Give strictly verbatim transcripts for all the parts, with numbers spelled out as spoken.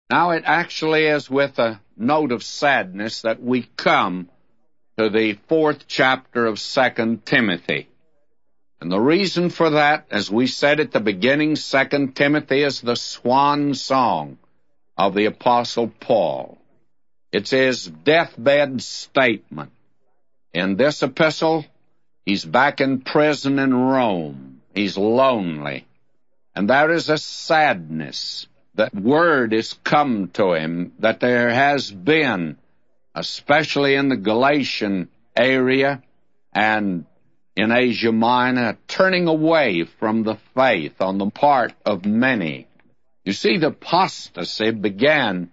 Now, it actually is with a note of sadness that we come to the fourth chapter of Second Timothy. And the reason for that, as we said at the beginning, Second Timothy is the swan song of the Apostle Paul. It's his deathbed statement. In this epistle, he's back in prison in Rome. He's lonely. And there is a sadness. That word has come to him that there has been, especially in the Galatian area and in Asia Minor, turning away from the faith on the part of many. You see, the apostasy began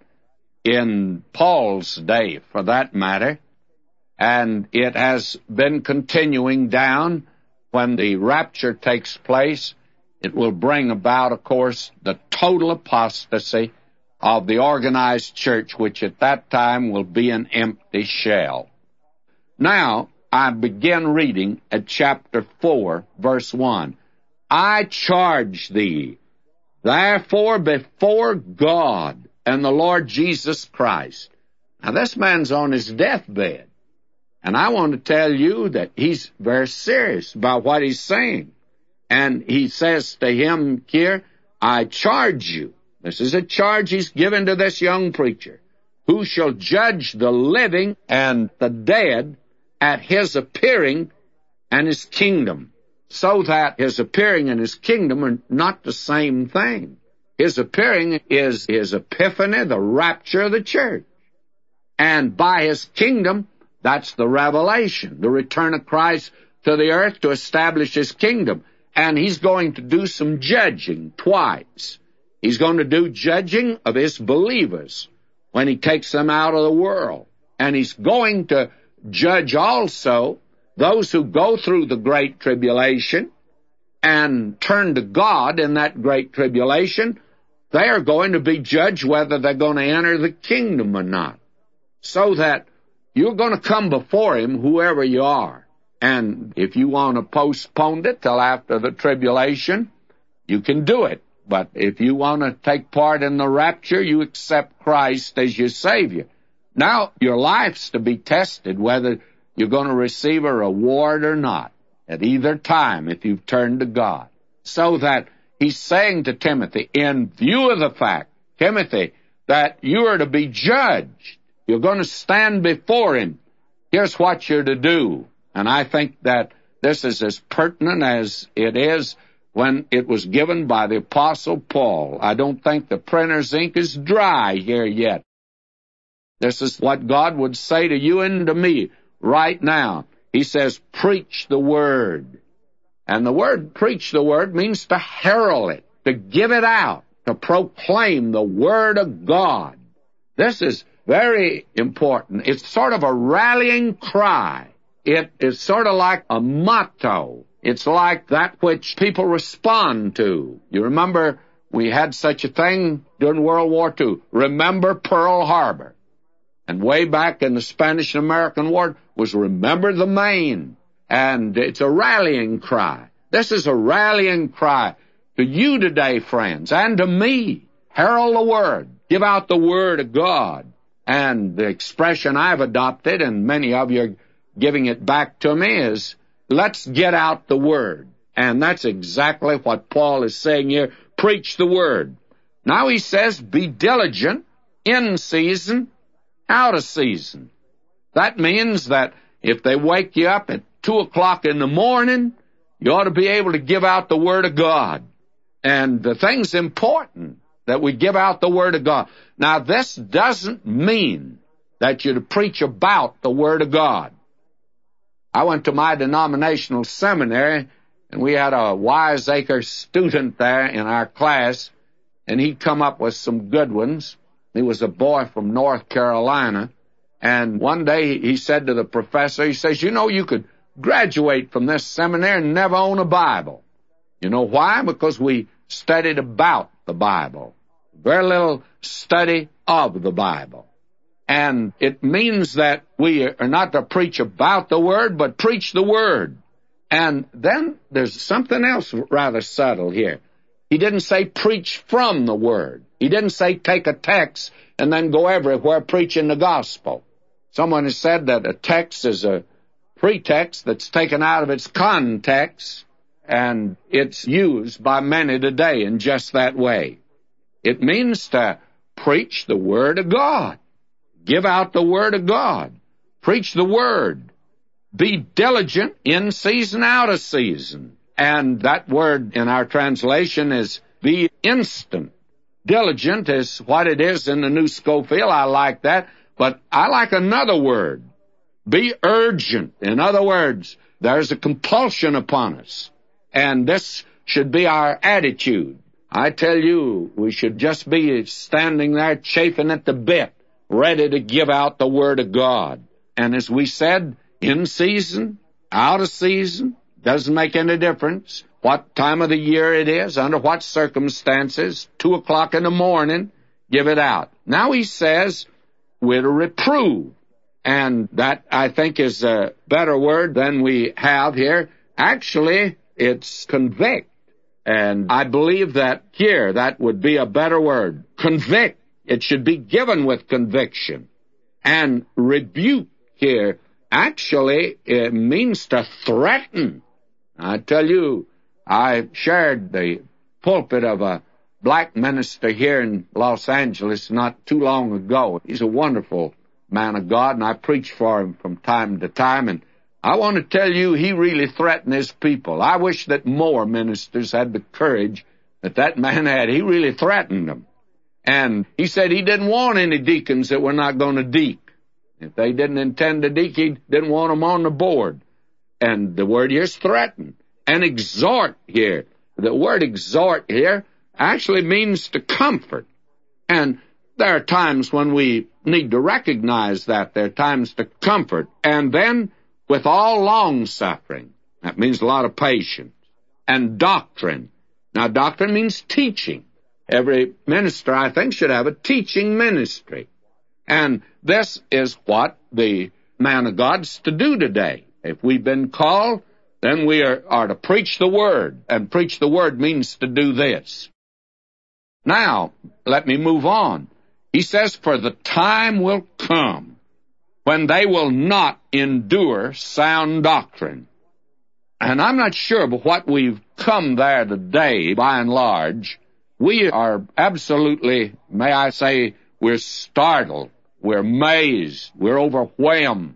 in Paul's day, for that matter, and it has been continuing down. When the rapture takes place, it will bring about, of course, the total apostasy of the organized church, which at that time will be an empty shell. Now, I begin reading at chapter four, verse one. I charge thee, therefore, before God and the Lord Jesus Christ. Now, this man's on his deathbed, and I want to tell you that he's very serious about what he's saying. And he says to him here, I charge you. This is a charge he's given to this young preacher, who shall judge the living and the dead at his appearing and his kingdom, so that his appearing and his kingdom are not the same thing. His appearing is his epiphany, the rapture of the church. And by his kingdom, that's the revelation, the return of Christ to the earth to establish his kingdom. And he's going to do some judging twice. He's going to do judging of his believers when he takes them out of the world. And he's going to judge also those who go through the great tribulation and turn to God in that great tribulation. They are going to be judged whether they're going to enter the kingdom or not. So that you're going to come before him, whoever you are. And if you want to postpone it till after the tribulation, you can do it. But if you want to take part in the rapture, you accept Christ as your Savior. Now, your life's to be tested whether you're going to receive a reward or not at either time if you've turned to God. So that he's saying to Timothy, in view of the fact, Timothy, that you are to be judged, you're going to stand before him, here's what you're to do. And I think that this is as pertinent as it is when it was given by the Apostle Paul. I don't think the printer's ink is dry here yet. This is what God would say to you and to me right now. He says, preach the word. And the word preach the word means to herald it, to give it out, to proclaim the word of God. This is very important. It's sort of a rallying cry. It is sort of like a motto. It's like that which people respond to. You remember we had such a thing during World War Two. Remember Pearl Harbor. And way back in the Spanish-American War was remember the Maine. And it's a rallying cry. This is a rallying cry to you today, friends, and to me. Herald the word. Give out the word of God. And the expression I've adopted, and many of you are giving it back to me, is let's get out the word. And that's exactly what Paul is saying here. Preach the word. Now he says, be diligent, in season, out of season. That means that if they wake you up at two o'clock in the morning, you ought to be able to give out the word of God. And the thing's important that we give out the word of God. Now, this doesn't mean that you're to preach about the word of God. I went to my denominational seminary, and we had a wiseacre student there in our class, and he'd come up with some good ones. He was a boy from North Carolina, and one day he said to the professor, he says, you know, you could graduate from this seminary and never own a Bible. You know why? Because we studied about the Bible. Very little study of the Bible. And it means that we are not to preach about the Word, but preach the Word. And then there's something else rather subtle here. He didn't say preach from the Word. He didn't say take a text and then go everywhere preaching the gospel. Someone has said that a text is a pretext that's taken out of its context, and it's used by many today in just that way. It means to preach the Word of God. Give out the Word of God. Preach the Word. Be diligent in season, out of season. And that word in our translation is be instant. Diligent is what it is in the New Scofield. I like that. But I like another word. Be urgent. In other words, there's a compulsion upon us. And this should be our attitude. I tell you, we should just be standing there chafing at the bit, ready to give out the Word of God. And as we said, in season, out of season, doesn't make any difference what time of the year it is, under what circumstances, two o'clock in the morning, give it out. Now he says, we're to reprove. And that, I think, is a better word than we have here. Actually, it's convict. And I believe that here, that would be a better word. Convict. It should be given with conviction. And rebuke here, actually, it means to threaten. I tell you, I shared the pulpit of a black minister here in Los Angeles not too long ago. He's a wonderful man of God, and I preach for him from time to time, and I want to tell you, he really threatened his people. I wish that more ministers had the courage that that man had. He really threatened them. And he said he didn't want any deacons that were not going to deek. If they didn't intend to deek, he didn't want them on the board. And the word here is threaten. And exhort here. The word exhort here actually means to comfort. And there are times when we need to recognize that. There are times to comfort. And then, with all long-suffering, that means a lot of patience. And doctrine. Now, doctrine means teaching. Every minister, I think, should have a teaching ministry. And this is what the man of God's to do today. If we've been called, then we are, are to preach the Word. And preach the Word means to do this. Now, let me move on. He says, for the time will come when they will not endure sound doctrine. And I'm not sure, but what we've come there today, by and large, we are absolutely, may I say, we're startled, we're amazed, we're overwhelmed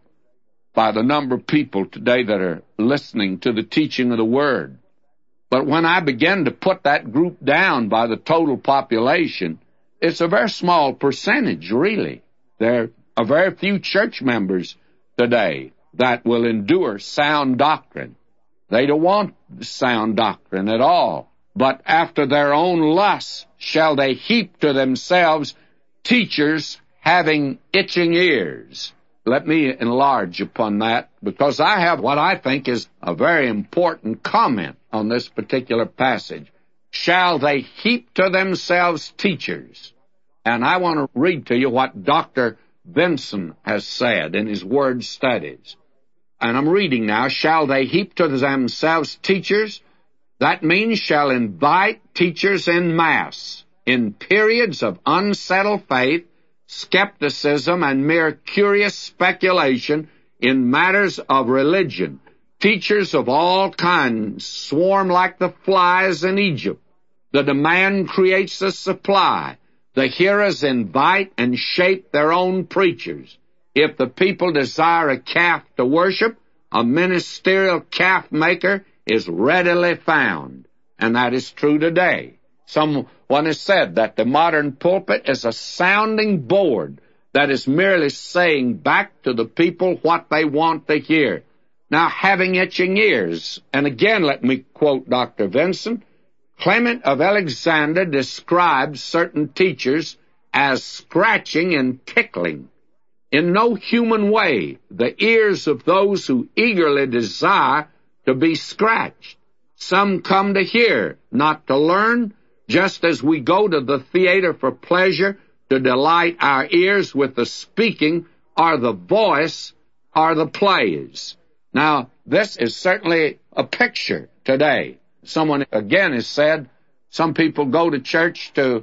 by the number of people today that are listening to the teaching of the Word. But when I begin to put that group down by the total population, it's a very small percentage, really. There are very few church members today that will endure sound doctrine. They don't want sound doctrine at all. But after their own lusts shall they heap to themselves teachers having itching ears. Let me enlarge upon that, because I have what I think is a very important comment on this particular passage. Shall they heap to themselves teachers? And I want to read to you what Doctor Vinson has said in his word studies. And I'm reading now, shall they heap to themselves teachers? That means shall invite teachers en masse in periods of unsettled faith, skepticism, and mere curious speculation in matters of religion. Teachers of all kinds swarm like the flies in Egypt. The demand creates the supply. The hearers invite and shape their own preachers. If the people desire a calf to worship, a ministerial calf maker is readily found. And that is true today. Someone has said that the modern pulpit is a sounding board that is merely saying back to the people what they want to hear. Now, having itching ears, and again let me quote Doctor Vinson, Clement of Alexander describes certain teachers as scratching and tickling. In no human way the ears of those who eagerly desire to be scratched. Some come to hear, not to learn, just as we go to the theater for pleasure, to delight our ears with the speaking or the voice or the plays. Now, this is certainly a picture today. Someone, again, has said, some people go to church to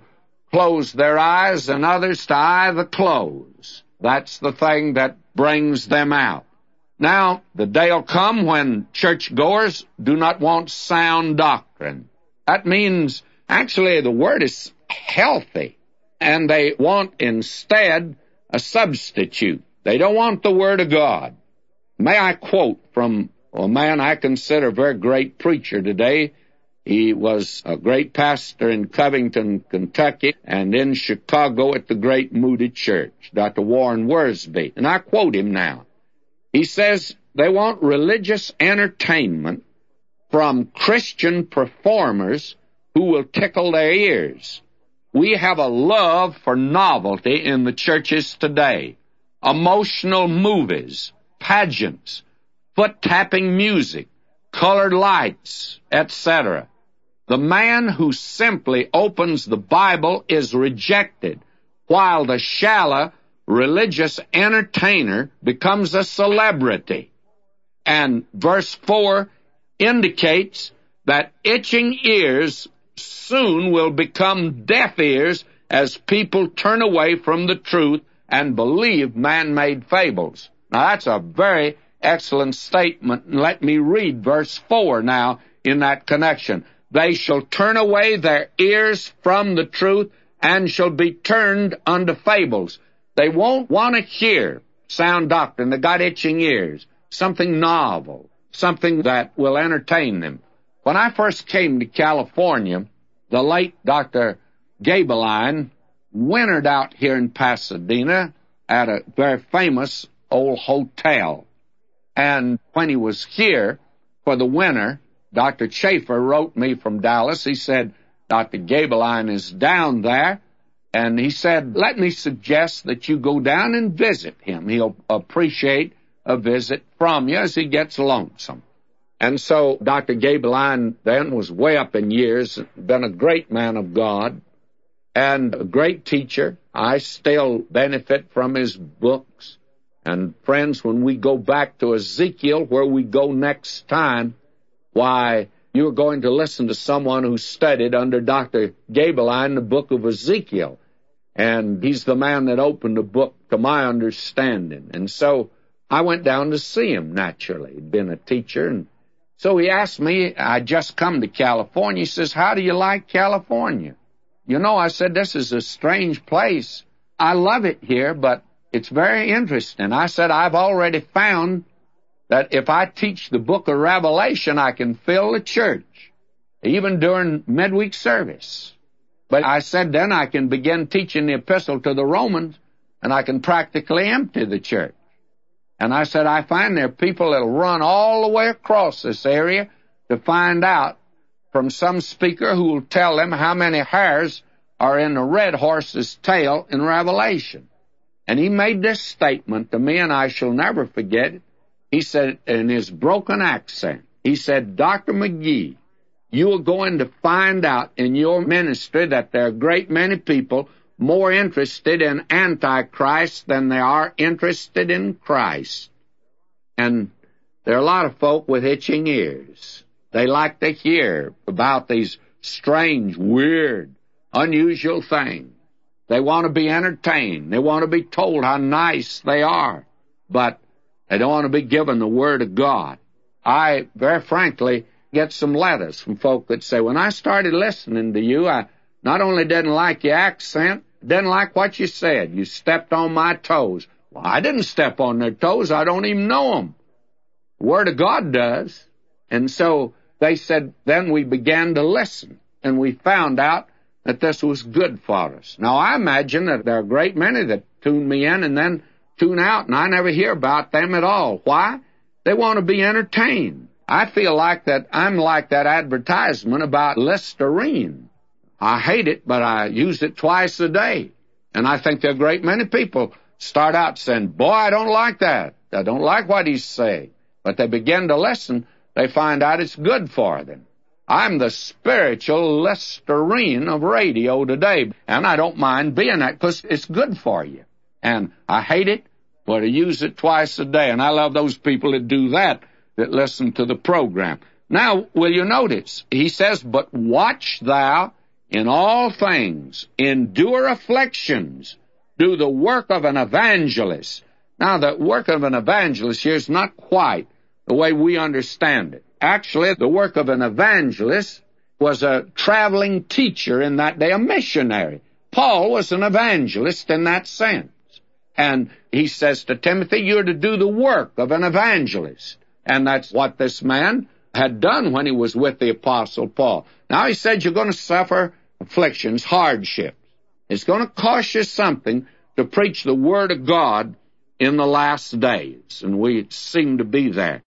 close their eyes and others to eye the close. That's the thing that brings them out. Now, the day will come when churchgoers do not want sound doctrine. That means, actually, the word is healthy, and they want instead a substitute. They don't want the Word of God. May I quote from a man I consider a very great preacher today. He was a great pastor in Covington, Kentucky, and in Chicago at the great Moody Church, Doctor Warren Wiersbe. And I quote him now. He says, they want religious entertainment from Christian performers who will tickle their ears. We have a love for novelty in the churches today. Emotional movies, pageants, foot-tapping music, colored lights, et cetera. The man who simply opens the Bible is rejected, while the shallow religious entertainer becomes a celebrity. And verse four indicates that itching ears soon will become deaf ears as people turn away from the truth and believe man-made fables. Now, that's a very excellent statement. And let me read verse four now in that connection. They shall turn away their ears from the truth and shall be turned unto fables. They won't want to hear sound doctrine. They got itching ears, something novel, something that will entertain them. When I first came to California, the late Doctor Gabeline wintered out here in Pasadena at a very famous old hotel. And when he was here for the winter, Doctor Chafer wrote me from Dallas. He said, Doctor Gabeline is down there, and he said, let me suggest that you go down and visit him. He'll appreciate a visit from you as he gets lonesome. And so Doctor Gabeline then was way up in years, been a great man of God, and a great teacher. I still benefit from his books. And friends, when we go back to Ezekiel, where we go next time, why, you're going to listen to someone who studied under Doctor Gabeline the book of Ezekiel. And he's the man that opened the book to my understanding. And so I went down to see him, naturally. He'd been a teacher. And so he asked me, I'd just come to California. He says, how do you like California? You know, I said, this is a strange place. I love it here, but it's very interesting. I said, I've already found that if I teach the book of Revelation, I can fill the church, even during midweek service. But I said, then I can begin teaching the epistle to the Romans, and I can practically empty the church. And I said, I find there are people that will run all the way across this area to find out from some speaker who will tell them how many hairs are in the red horse's tail in Revelation. And he made this statement to me, and I shall never forget it. He said, in his broken accent, he said, Doctor McGee, you are going to find out in your ministry that there are a great many people more interested in Antichrist than they are interested in Christ. And there are a lot of folk with itching ears. They like to hear about these strange, weird, unusual things. They want to be entertained. They want to be told how nice they are. But they don't want to be given the Word of God. I, very frankly, get some letters from folk that say, when I started listening to you, I not only didn't like your accent, didn't like what you said. You stepped on my toes. Well, I didn't step on their toes. I don't even know them. The Word of God does. And so they said, then we began to listen, and we found out that this was good for us. Now, I imagine that there are a great many that tune me in and then tune out, and I never hear about them at all. Why? They want to be entertained. I feel like that I'm like that advertisement about Listerine. I hate it, but I use it twice a day. And I think there are a great many people start out saying, boy, I don't like that. I don't like what he's saying. But they begin to listen, they find out it's good for them. I'm the spiritual Listerine of radio today, and I don't mind being that because it's good for you. And I hate it, but I use it twice a day, and I love those people that do that, that listen to the program. Now, will you notice, he says, but watch thou in all things, endure afflictions, do the work of an evangelist. Now, the work of an evangelist here is not quite the way we understand it. Actually, the work of an evangelist was a traveling teacher in that day, a missionary. Paul was an evangelist in that sense. And he says to Timothy, you're to do the work of an evangelist. And that's what this man had done when he was with the Apostle Paul. Now he said you're going to suffer afflictions, hardships. It's going to cost you something to preach the Word of God in the last days. And we seem to be there.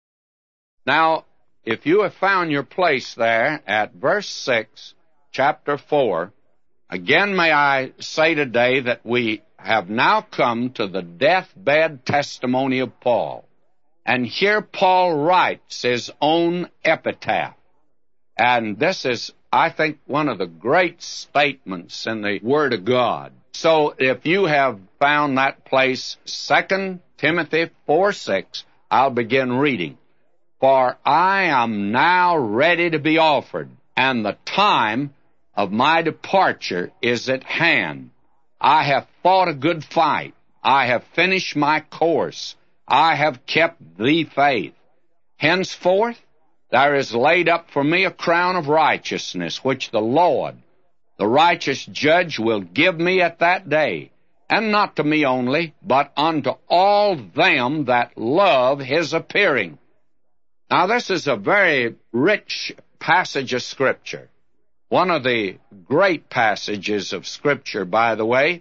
Now, if you have found your place there at verse six, chapter four, again may I say today that we have now come to the deathbed testimony of Paul. And here Paul writes his own epitaph. And this is, I think, one of the great statements in the Word of God. So if you have found that place, Second Timothy four six, I'll begin reading. For I am now ready to be offered, and the time of my departure is at hand. I have fought a good fight. I have finished my course. I have kept the faith. Henceforth there is laid up for me a crown of righteousness, which the Lord, the righteous judge, will give me at that day, and not to me only, but unto all them that love his appearing. Now, this is a very rich passage of Scripture. One of the great passages of Scripture, by the way.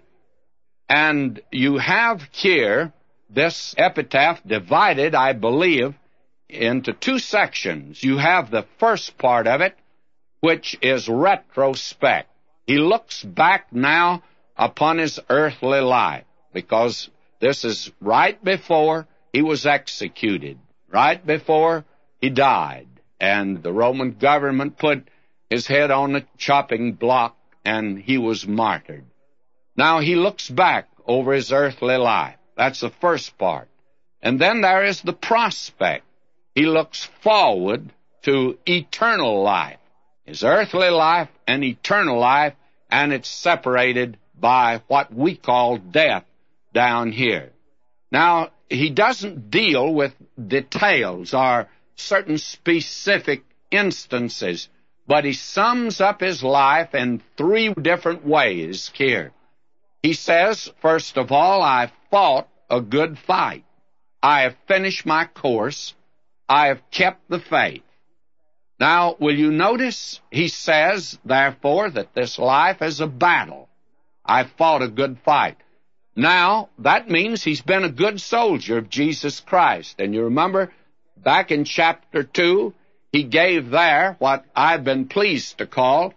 And you have here this epitaph divided, I believe, into two sections. You have the first part of it, which is retrospect. He looks back now upon his earthly life, because this is right before he was executed, right before he died, and the Roman government put his head on the chopping block, and he was martyred. Now he looks back over his earthly life. That's the first part. And then there is the prospect. He looks forward to eternal life. His earthly life and eternal life, and it's separated by what we call death down here. Now, he doesn't deal with details or certain specific instances, but he sums up his life in three different ways here. He says, first of all, I fought a good fight. I have finished my course. I have kept the faith. Now, will you notice he says, therefore, that this life is a battle. I fought a good fight. Now, that means he's been a good soldier of Jesus Christ. And you remember, back in chapter two, he gave there what I've been pleased to call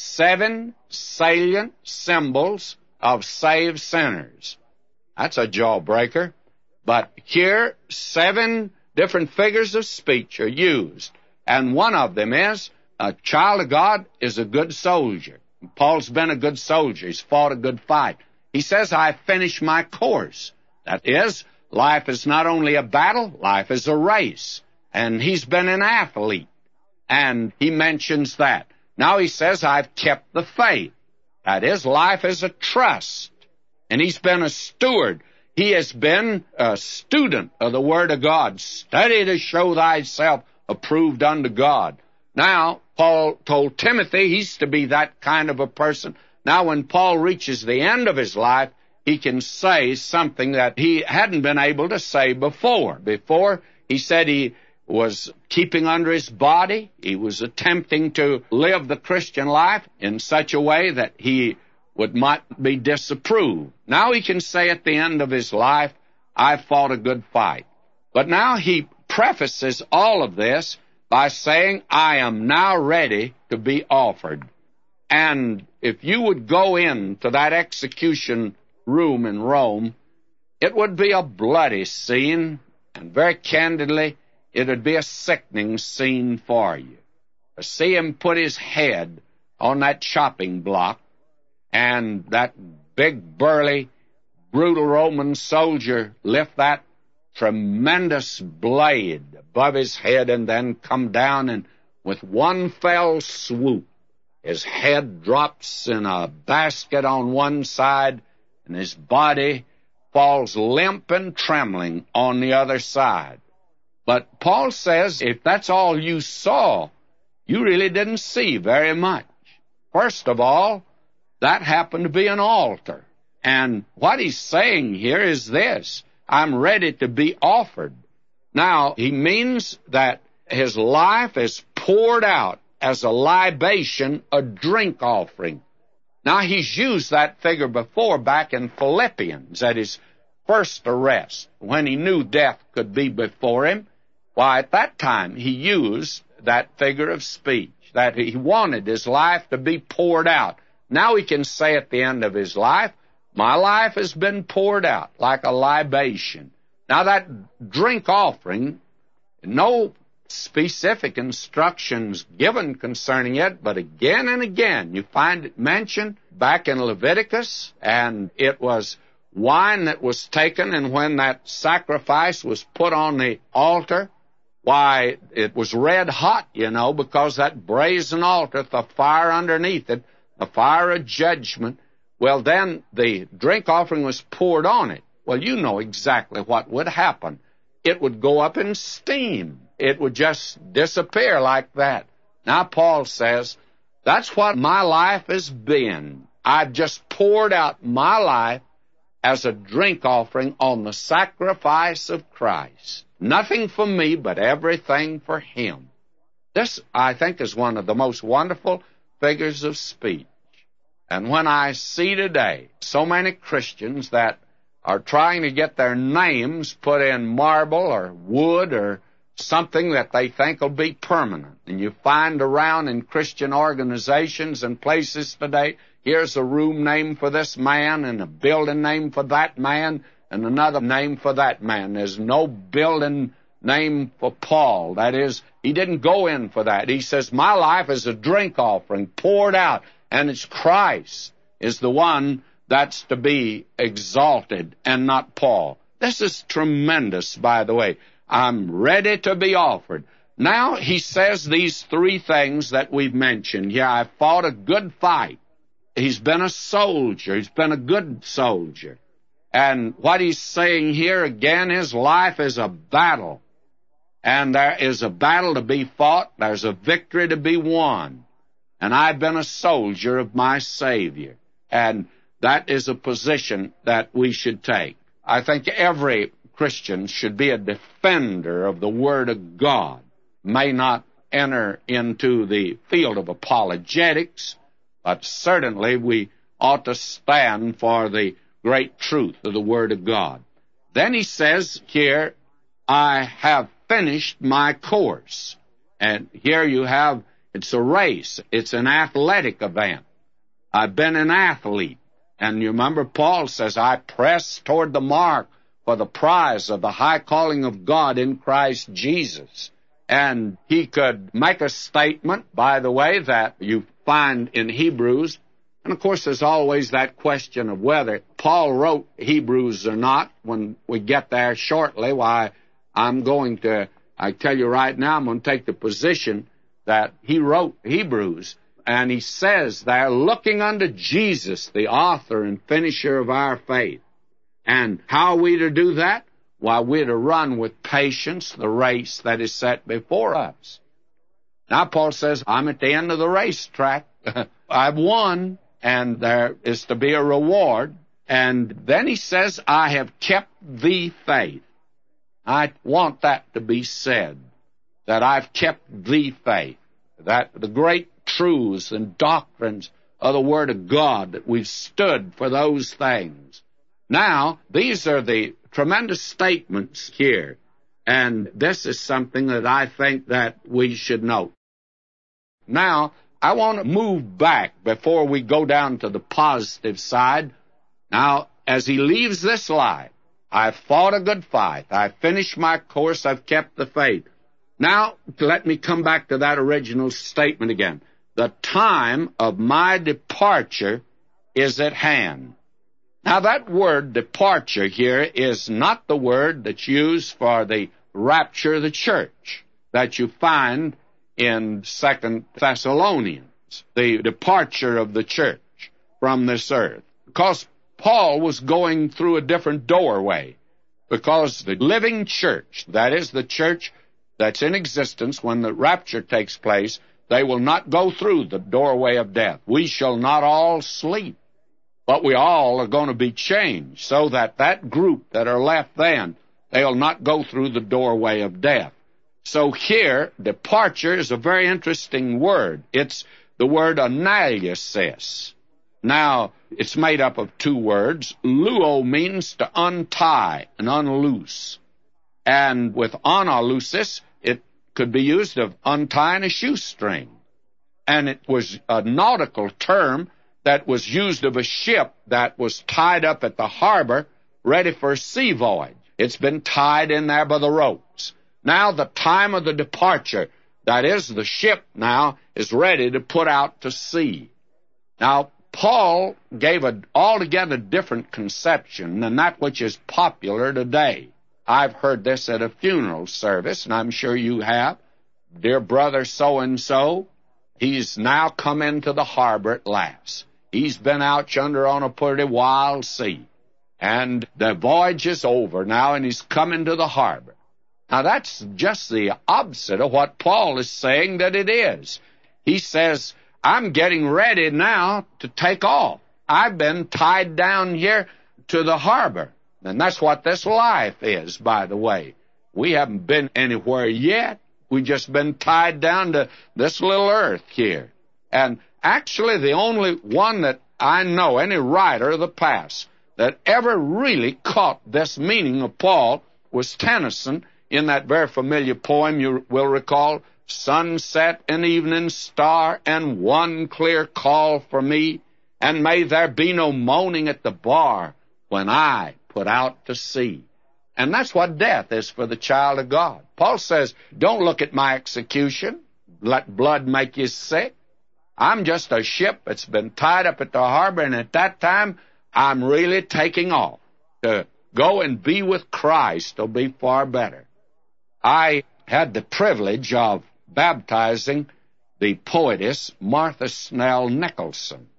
seven salient symbols of saved sinners. That's a jawbreaker. But here, seven different figures of speech are used. And one of them is, a child of God is a good soldier. Paul's been a good soldier. He's fought a good fight. He says, I finished my course. That is, life is not only a battle, life is a race. And he's been an athlete. And he mentions that. Now he says, I've kept the faith. That is, life is a trust. And he's been a steward. He has been a student of the Word of God. Study to show thyself approved unto God. Now, Paul told Timothy he's to be that kind of a person. Now, when Paul reaches the end of his life, he can say something that he hadn't been able to say before. Before, he said he was keeping under his body. He was attempting to live the Christian life in such a way that he would not be disapproved. Now he can say at the end of his life, I fought a good fight. But now he prefaces all of this by saying, I am now ready to be offered. And if you would go into that execution room in Rome, it would be a bloody scene, and very candidly, it would be a sickening scene for you. To see him put his head on that chopping block, and that big, burly, brutal Roman soldier lift that tremendous blade above his head and then come down and with one fell swoop, his head drops in a basket on one side, and his body falls limp and trembling on the other side. But Paul says, if that's all you saw, you really didn't see very much. First of all, that happened to be an altar. And what he's saying here is this: I'm ready to be offered. Now, he means that his life is poured out as a libation, a drink offering. Now, he's used that figure before back in Philippians at his first arrest, when he knew death could be before him. Why, at that time, he used that figure of speech, that he wanted his life to be poured out. Now he can say at the end of his life, my life has been poured out like a libation. Now that drink offering, no specific instructions given concerning it, but again and again you find it mentioned back in Leviticus, and it was wine that was taken, and when that sacrifice was put on the altar, why, it was red hot, you know, because that brazen altar, the fire underneath it, the fire of judgment, well, then the drink offering was poured on it. Well, you know exactly what would happen. It would go up in steam. It would just disappear like that. Now, Paul says, that's what my life has been. I've just poured out my life as a drink offering on the sacrifice of Christ. Nothing for me, but everything for him. This, I think, is one of the most wonderful figures of speech. And when I see today so many Christians that are trying to get their names put in marble or wood or something that they think will be permanent, and you find around in Christian organizations and places today, here's a room named for this man and a building named for that man and another name for that man. There's no building name for Paul. That is, he didn't go in for that. He says, my life is a drink offering poured out, and it's Christ is the one that's to be exalted and not Paul. This is tremendous, by the way. I'm ready to be offered. Now he says these three things that we've mentioned. Yeah, I fought a good fight. He's been a soldier. He's been a good soldier. And what he's saying here again, his life is a battle. And there is a battle to be fought. There's a victory to be won. And I've been a soldier of my Savior. And that is a position that we should take. I think every Christian should be a defender of the Word of God. May not enter into the field of apologetics, but certainly we ought to stand for the great truth of the Word of God. Then he says here, I have finished my course. And here you have, it's a race. It's an athletic event. I've been an athlete. And you remember Paul says, I press toward the mark for the prize of the high calling of God in Christ Jesus. And he could make a statement, by the way, that you find in Hebrews. And, of course, there's always that question of whether Paul wrote Hebrews or not. When we get there shortly, why, I'm going to, I tell you right now, I'm going to take the position that he wrote Hebrews. And he says there, looking unto Jesus, the author and finisher of our faith. And how are we to do that? Why, we're to run with patience the race that is set before us. Now, Paul says, I'm at the end of the racetrack. I've won, and there is to be a reward. And then he says, I have kept the faith. I want that to be said, that I've kept the faith, that the great truths and doctrines of the Word of God, that we've stood for those things. Now, these are the tremendous statements here, and this is something that I think that we should note. Now, I want to move back before we go down to the positive side. Now, as he leaves this life, I've fought a good fight. I've finished my course. I've kept the faith. Now, let me come back to that original statement again. The time of my departure is at hand. Now, that word departure here is not the word that's used for the rapture of the church that you find in Second Thessalonians. the departure of the church from this earth. Because Paul was going through a different doorway. Because the living church, that is the church that's in existence when the rapture takes place, they will not go through the doorway of death. We shall not all sleep, but we all are going to be changed, so that that group that are left then, they'll not go through the doorway of death. So here, departure is a very interesting word. It's the word analysis. Now, it's made up of two words. Luo means to untie and unloose. And with analusis, it could be used of untying a shoestring. And it was a nautical term that was used of a ship that was tied up at the harbor, ready for a sea voyage. It's been tied in there by the ropes. Now the time of the departure, that is, the ship now is ready to put out to sea. Now, Paul gave an altogether different conception than that which is popular today. I've heard this at a funeral service, and I'm sure you have. Dear brother so-and-so, he's now come into the harbor at last. He's been out yonder on a pretty wild sea, and the voyage is over now, and he's come into the harbor. Now, that's just the opposite of what Paul is saying that it is. He says, I'm getting ready now to take off. I've been tied down here to the harbor. And that's what this life is, by the way. We haven't been anywhere yet. We've just been tied down to this little earth here. And actually, the only one that I know, any writer of the past, that ever really caught this meaning of Paul was Tennyson in that very familiar poem you will recall, Sunset and evening star and one clear call for me, and may there be no moaning at the bar when I put out to sea. And that's what death is for the child of God. Paul says, don't look at my execution. Let blood make you sick. I'm just a ship that's been tied up at the harbor, and at that time, I'm really taking off to go and be with Christ. It'll be far better. I had the privilege of baptizing the poetess Martha Snell Nicholson,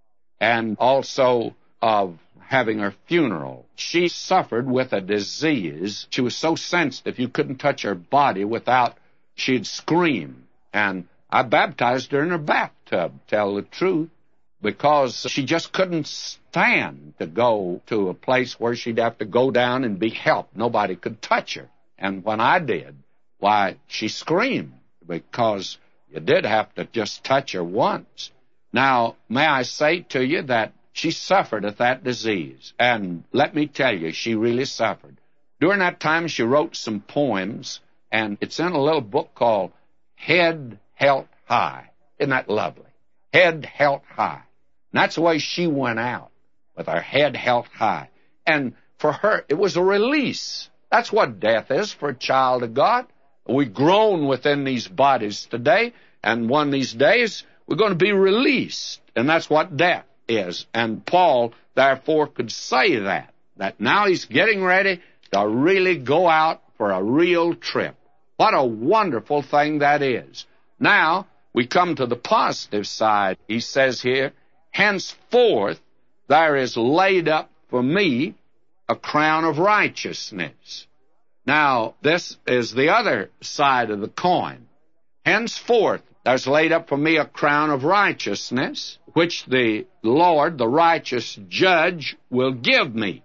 and also of having her funeral. She suffered with a disease. She was so sensitive you couldn't touch her body without she'd scream. And I baptized her in her bathtub, tell the truth, because she just couldn't stand to go to a place where she'd have to go down and be helped. Nobody could touch her. And when I did, why, she screamed, because you did have to just touch her once. Now, may I say to you that she suffered at that disease, and let me tell you, she really suffered. During that time, she wrote some poems, and it's in a little book called Head Held High. Isn't that lovely? Head held high. And that's the way she went out, with her head held high. And for her, it was a release. That's what death is for a child of God. We groan within these bodies today, and one of these days, we're going to be released. And that's what death is. And Paul, therefore, could say that, that now he's getting ready to really go out for a real trip. What a wonderful thing that is. Now, we come to the positive side. He says here, henceforth there is laid up for me a crown of righteousness. Now, this is the other side of the coin. Henceforth there's laid up for me a crown of righteousness, which the Lord, the righteous judge, will give me.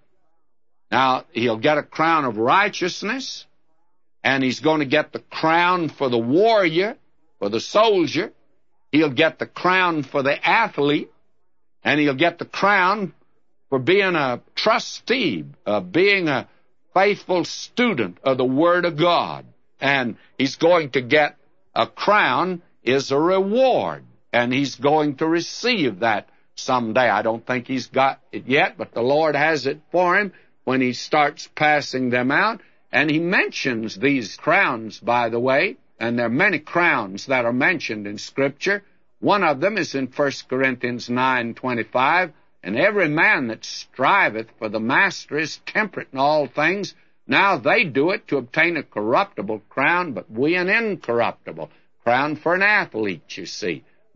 Now, he'll get a crown of righteousness, and he's going to get the crown for the warrior, for the soldier. He'll get the crown for the athlete, and he'll get the crown for being a trustee, uh, being a faithful student of the Word of God. And he's going to get a crown is a reward, and he's going to receive that someday. I don't think he's got it yet, but the Lord has it for him when he starts passing them out. And he mentions these crowns, by the way, and there are many crowns that are mentioned in Scripture. One of them is in First Corinthians nine twenty-five, and every man that striveth for the master is temperate in all things. Now they do it to obtain a corruptible crown, but we an incorruptible crown for an athlete, you see.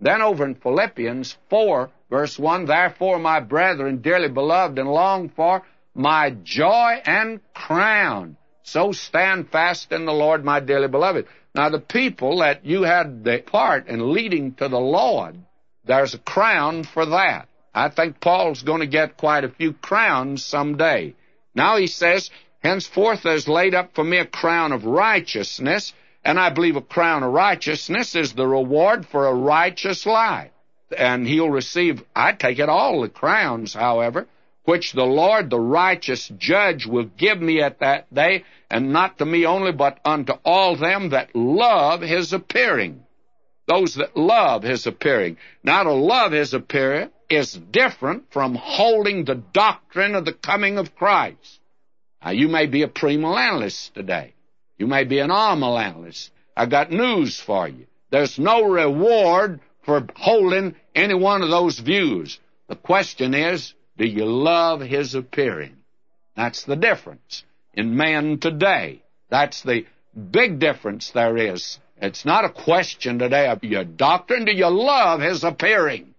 Then over in Philippians four, verse one, therefore, my brethren, dearly beloved and longed for, my joy and crown, so stand fast in the Lord, my dearly beloved. Now, the people that you had the part in leading to the Lord, there's a crown for that. I think Paul's going to get quite a few crowns someday. Now he says, henceforth there's laid up for me a crown of righteousness, and I believe a crown of righteousness is the reward for a righteous life. And he'll receive, I take it, all the crowns, however, which the Lord, the righteous judge, will give me at that day, and not to me only, but unto all them that love his appearing. Those that love his appearing. Now, to love his appearing is different from holding the doctrine of the coming of Christ. Now, you may be a premillennialist today. You may be an amillennialist. I got news for you. There's no reward for holding any one of those views. The question is, do you love his appearing? That's the difference in man today. That's the big difference there is. It's not a question today of your doctrine. Do you love his appearing?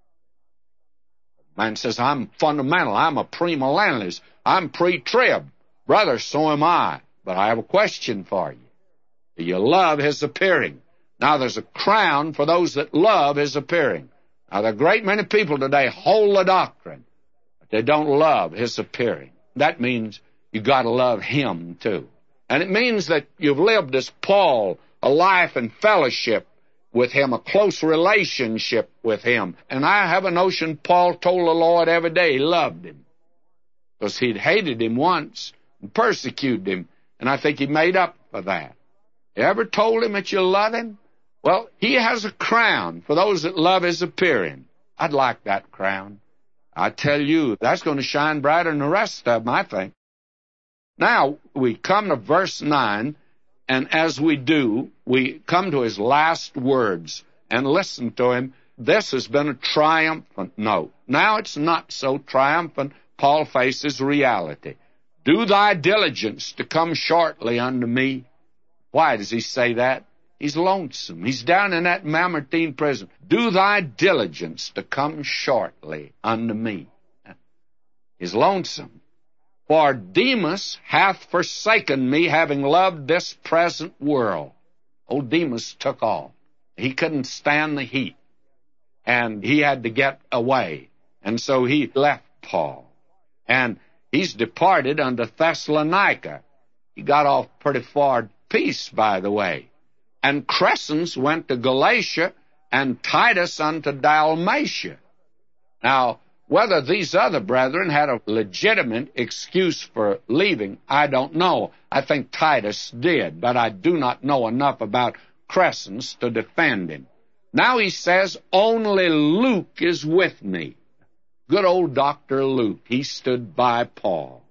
Man says, I'm fundamental. I'm a premillennialist. I'm pre-trib. Brother, so am I. But I have a question for you. Do you love his appearing? Now, there's a crown for those that love his appearing. Now, there are a great many people today hold the doctrine, but they don't love his appearing. That means you got to love him, too. And it means that you've lived as Paul, a life in fellowship with him, a close relationship with him. And I have a notion Paul told the Lord every day he loved him, because he'd hated him once and persecuted him, and I think he made up for that. You ever told him that you love him? Well, he has a crown for those that love his appearing. I'd like that crown. I tell you, that's going to shine brighter than the rest of them, I think. Now, we come to verse nine, and as we do, we come to his last words and listen to him. This has been a triumphant note. Now it's not so triumphant. Paul faces reality. Do thy diligence to come shortly unto me. Why does he say that? He's lonesome. He's down in that Mamertine prison. Do thy diligence to come shortly unto me. He's lonesome. For Demas hath forsaken me, having loved this present world. Old Demas took off. He couldn't stand the heat, and he had to get away. And so he left Paul. And he's departed unto Thessalonica. He got off pretty far peace, by the way. And Crescens went to Galatia, and Titus unto Dalmatia. Now, whether these other brethren had a legitimate excuse for leaving, I don't know. I think Titus did, but I do not know enough about Crescens to defend him. Now he says, only Luke is with me. Good old Doctor Luke, he stood by Paul.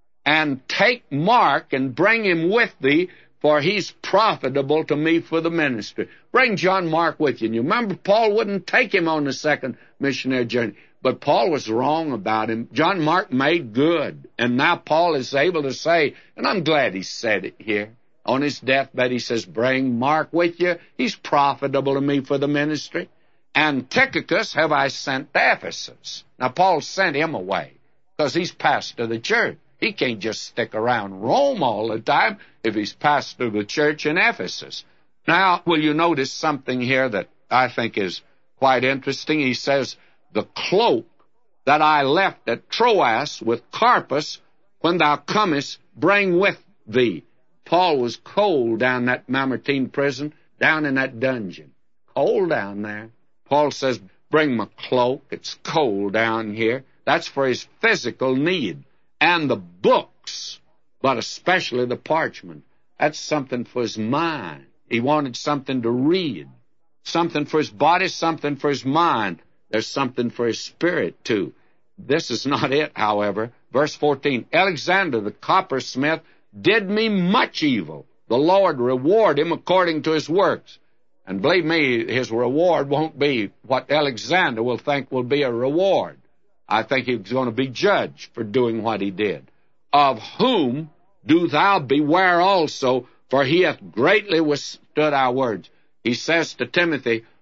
And take Mark and bring him with thee, for he's profitable to me for the ministry. Bring John Mark with you. And you remember, Paul wouldn't take him on the second missionary journey. But Paul was wrong about him. John Mark made good. And now Paul is able to say, and I'm glad he said it here, on his deathbed he says, bring Mark with you. He's profitable to me for the ministry. And Tychicus have I sent to Ephesus. Now Paul sent him away, because he's pastor of the church. He can't just stick around Rome all the time if he's pastor of the church in Ephesus. Now, will you notice something here that I think is quite interesting? He says, the cloak that I left at Troas with Carpus, when thou comest, bring with thee. Paul was cold down that Mamertine prison, down in that dungeon. Cold down there. Paul says, bring my cloak. It's cold down here. That's for his physical need. And the books, but especially the parchment. That's something for his mind. He wanted something to read. Something for his body, something for his mind. There's something for his spirit, too. This is not it, however. Verse fourteen, Alexander the coppersmith did me much evil. The Lord reward him according to his works. And believe me, his reward won't be what Alexander will think will be a reward. I think he's going to be judged for doing what he did. Of whom do thou beware also, for he hath greatly withstood our words. He says to Timothy,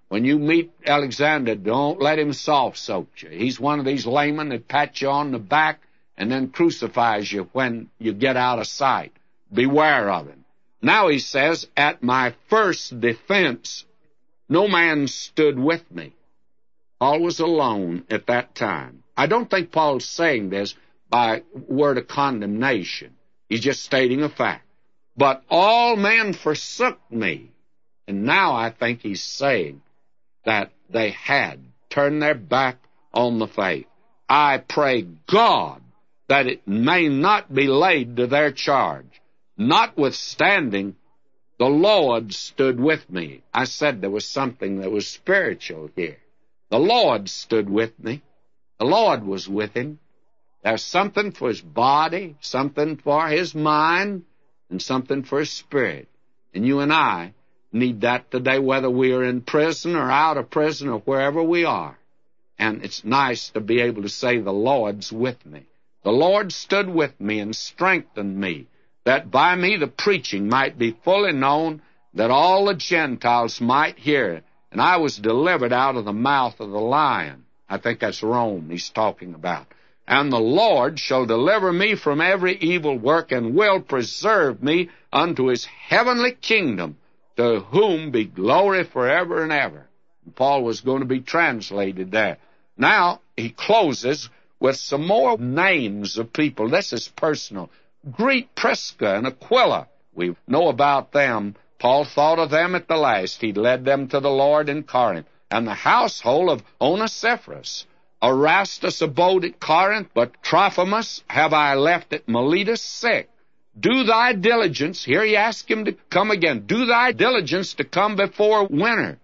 when you meet Alexander, don't let him soft-soak you. He's one of these laymen that pat you on the back and then crucifies you when you get out of sight. Beware of him. Now he says, at my first defense, no man stood with me. Paul was alone at that time. I don't think Paul's saying this by word of condemnation. He's just stating a fact. But all men forsook me. And now I think he's saying that they had turned their back on the faith. I pray God that it may not be laid to their charge. Notwithstanding, the Lord stood with me. I said there was something that was spiritual here. The Lord stood with me. The Lord was with him. There's something for his body, something for his mind, and something for his spirit. And you and I need that today, whether we are in prison or out of prison or wherever we are. And it's nice to be able to say, the Lord's with me. The Lord stood with me and strengthened me, that by me the preaching might be fully known, that all the Gentiles might hear it. And I was delivered out of the mouth of the lion. I think that's Rome he's talking about. And the Lord shall deliver me from every evil work, and will preserve me unto his heavenly kingdom, to whom be glory forever and ever. And Paul was going to be translated there. Now, he closes with some more names of people. This is personal. Greet Prisca and Aquila. We know about them. Paul thought of them at the last. He led them to the Lord in Corinth. And the household of Onesiphorus. Erastus abode at Corinth, but Trophimus have I left at Miletus sick. Do thy diligence, here he asked him to come again, do thy diligence to come before winter.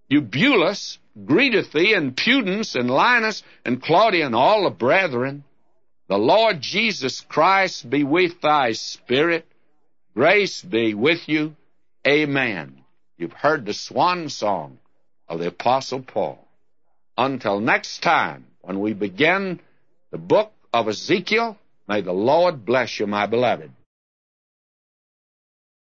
Eubulus greeteth thee, and Pudens, and Linus, and Claudia, and all the brethren. The Lord Jesus Christ be with thy spirit. Grace be with you. Amen. You've heard the swan song of the Apostle Paul. Until next time, when we begin the book of Ezekiel, may the Lord bless you, my beloved.